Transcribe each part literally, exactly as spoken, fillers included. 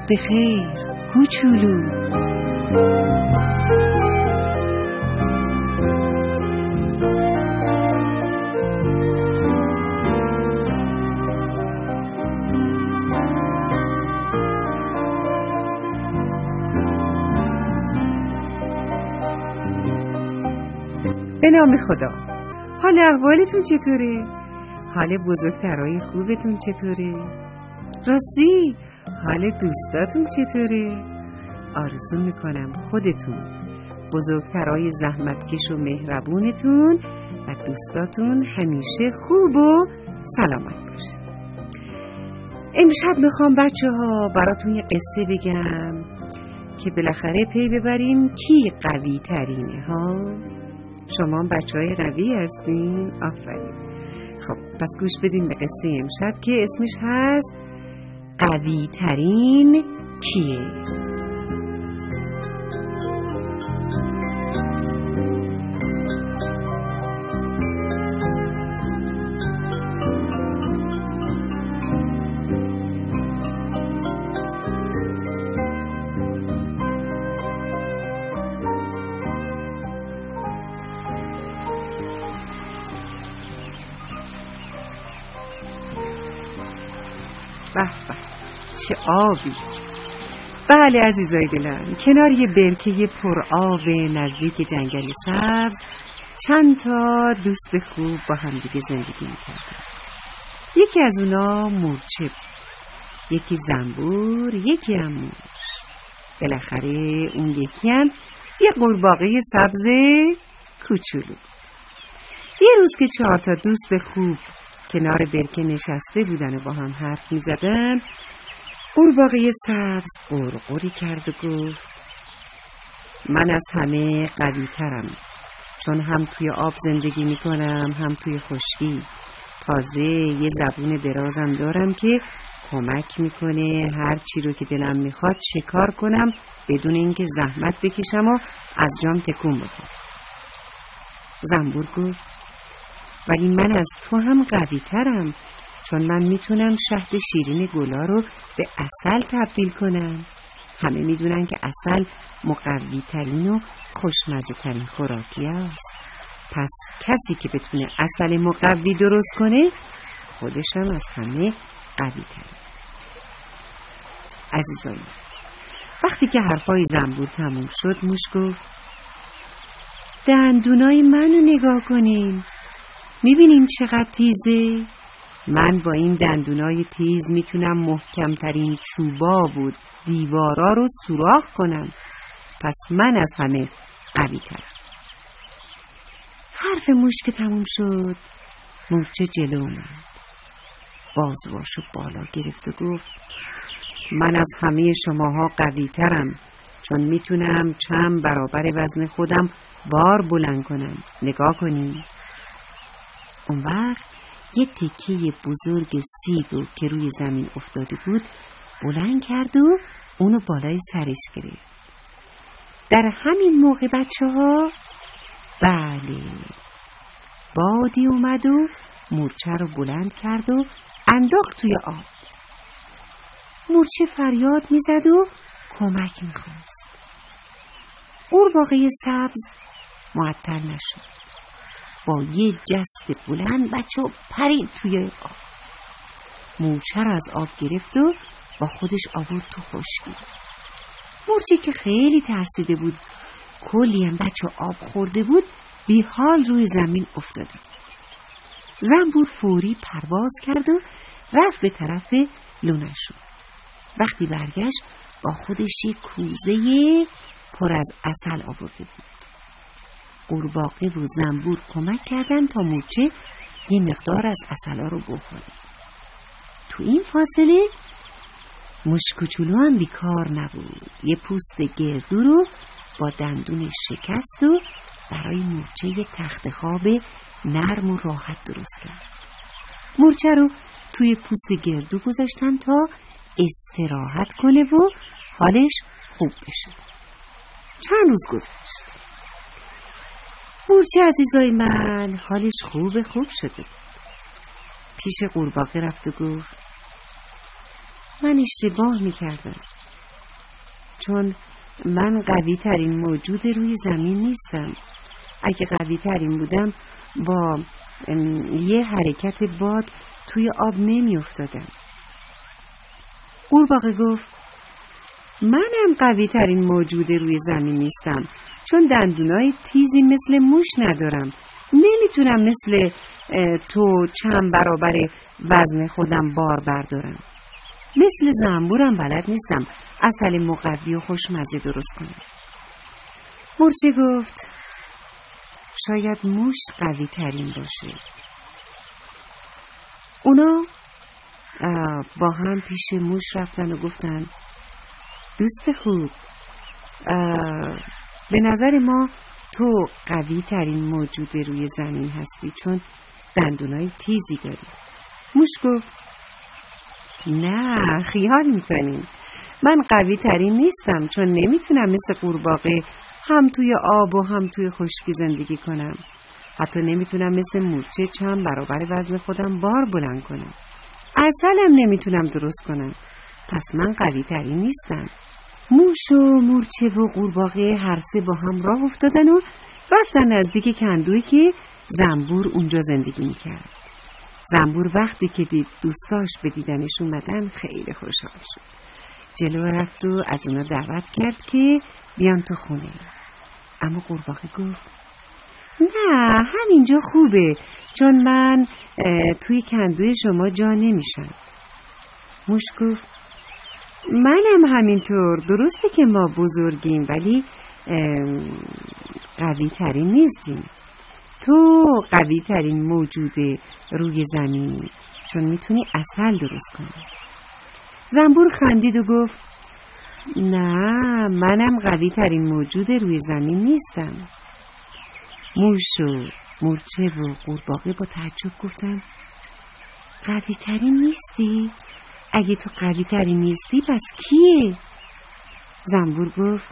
بخیر کوچولو. به نام خدا. حال احوالتون چطوره؟ حال بزرگترای خوبتون چطوره؟ راستی حال دوستاتون چطوره؟ آرزو میکنم خودتون، بزرگترای زحمتکش و مهربونتون و دوستاتون همیشه خوب و سلامت باشه. امشب میخوام بچه ها براتون یه قصه بگم که بالاخره پی ببریم کی قوی ترینه ها. شما بچه های قوی هستین؟ آفرین. خب پس گوش بدین به قصه امشب که اسمش هست قوی ترین کیه؟ به به چه آبی. بله عزیزای دلم، کنار یه برکه پر آب نزدیک جنگل سبز چند تا دوست خوب با هم دیگه زندگی میکردن. یکی از اونا مورچه بود، یکی زنبور، یکی هم موش. بالاخره اون یکی هم یه قورباغه سبز کوچولو بود. یه روز که چهار تا دوست خوب کنار برکه نشسته بودن و با هم حرف می زدن، قورباغه سبز قورقوری کرد و گفت من از همه قوی ترم، چون هم توی آب زندگی می کنم هم توی خشکی. تازه یه زبون درازم دارم که کمک میکنه هر چی رو که دلم میخواد شکار کنم بدون اینکه زحمت بکشم و از جام تکون بخورم. زنبور گفت ولی من از تو هم قوی ترم، چون من میتونم شهد شیرین گلا رو به عسل تبدیل کنم. همه میدونن که عسل مقوی ترین و خوشمزه ترین خوراکی است. پس کسی که بتونه عسل مقوی درست کنه خودش هم از همه قوی ترین. عزیزان، وقتی که حرفای زنبور تموم شد، موش گفت دندونای منو نگاه کنین، میبینیم چقدر تیزه؟ من با این دندونای تیز میتونم محکمترین چوبا و دیوارا رو سوراخ کنم. پس من از همه قوی ترم. حرف موش که تموم شد، مورچه جلو اومد، بازواشو بالا گرفت و گفت من از همه شماها قوی ترم، چون میتونم چند برابر وزن خودم بار بلند کنم. نگاه کنیم. اون وقت یه تکه بزرگ سیب که روی زمین افتاده بود بلند کرد و اونو بالای سرش گرفت. در همین موقع بچه ها بله بادی اومد و مورچه رو بلند کرد و انداخت توی آب. مورچه فریاد میزد و کمک میخواست. قورباغه سبز معطل نشد، با یه جست بلند بچه پرید توی آب. مورچه رو از آب گرفت و با خودش آورد تو خشکی. مورچه که خیلی ترسیده بود، کلی هم بچه آب خورده بود، بی حال روی زمین افتاده. زنبور فوری پرواز کرد و رفت به طرف لونه‌شون. وقتی برگشت با خودش یه کوزه پر از عسل آورده بود. قورباغه و زنبور کمک کردن تا مورچه یه مقدار از عسلا رو بخوره. تو این فاصله موش کوچولو هم بیکار نبود. یه پوست گردو رو با دندونش شکست و برای مورچه یه تخت خواب نرم و راحت درست کرد. مورچه رو توی پوست گردو گذاشتن تا استراحت کنه و حالش خوب بشه. چند روز گذشت. مورچه عزیزای من حالش خوب خوب شده. پیش قورباغه رفت و گفت من اشتباه میکردم. چون من قوی ترین موجود روی زمین نیستم. اگه قوی ترین بودم با یه حرکت باد توی آب نمی افتادم. قورباغه گفت منم قوی ترین موجود روی زمین نیستم، چون دندونای تیزی مثل موش ندارم. نمیتونم مثل تو چند برابر وزن خودم بار بردارم. مثل زنبورم بلد نیستم عسل مقوی و خوشمزه درست کنم. مورچه گفت شاید موش قوی ترین باشه. اونا با هم پیش موش رفتن و گفتن دوست خوب، به نظر ما تو قوی ترین موجود روی زمین هستی چون دندونای تیزی داری. موش گفت نه، خیال میکنین. من قوی ترین نیستم چون نمیتونم مثل قورباغه هم توی آب و هم توی خشکی زندگی کنم. حتی نمیتونم مثل مورچه چند برابر وزن خودم بار بلند کنم. عسلم نمیتونم درست کنم. پس من قوی ترین نیستم. موش و مورچه و قورباغه هر سه با هم راه افتادن و رفتن نزدیک کندویی که زنبور اونجا زندگی میکرد. زنبور وقتی که دید دوستاش به دیدنش اومدن خیلی خوشحال شد. جلو رفت و از اونا دعوت کرد که بیان تو خونه. اما قورباغه گفت نه، همینجا خوبه چون من توی کندوی شما جا نمیشم. موش گفت منم همینطور. درسته که ما بزرگیم ولی قوی ترین نیستیم. تو قوی ترین موجود روی زمینی چون میتونی عسل درست کنی. زنبور خندید و گفت نه، منم قوی ترین موجود روی زمین نیستم. موش و مورچه و قورباغه با تعجب گفتن قوی ترین نیستی؟ اگه تو قوی ترین نیستی پس کیه؟ زنبور گفت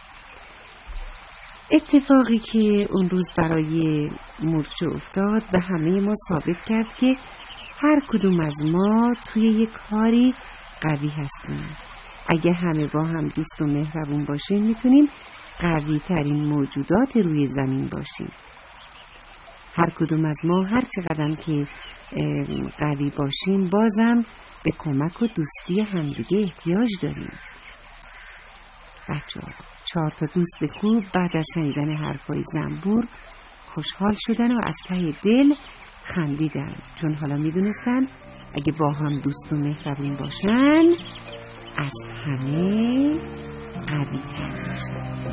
اتفاقی که اون روز برای مورچه افتاد به همه ما ثابت کرد که هر کدوم از ما توی یک کاری قوی هستیم. اگه همه با هم دوست و مهربون باشیم میتونیم قوی ترین موجودات روی زمین باشیم. هر کدوم از ما هر چقدر که قوی باشیم بازم به کمک و دوستی همدیگه احتیاج داریم. بچه‌ها، چهار تا دوست خوب بعد از شنیدن حرفای زنبور خوشحال شدن و از ته دل خندیدن، چون حالا میدونستن اگه با هم دوست و مهربون باشن از همه قوی تر میشن.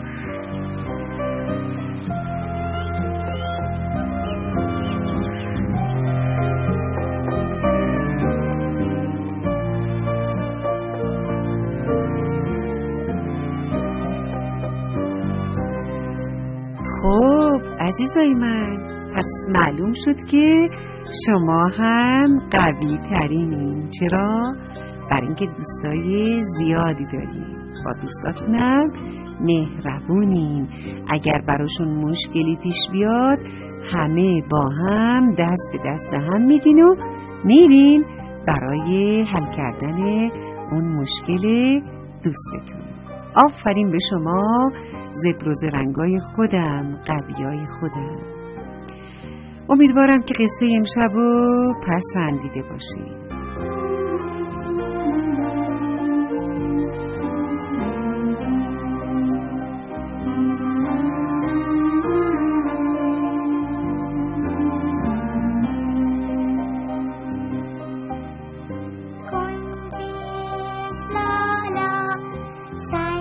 خب عزیزای من، پس معلوم شد که شما هم قوی ترینین. چرا؟ برای اینکه دوستای زیادی دارین، با دوستاتونم مهربونین. اگر براشون مشکلی پیش بیاد همه با هم دست به دست هم میدین و میرین برای حل کردن اون مشکل دوستتون. آفرین به شما زبر و زرنگای خودم، قویای خودم. امیدوارم که قصه امشب رو پسندیده باشید. Say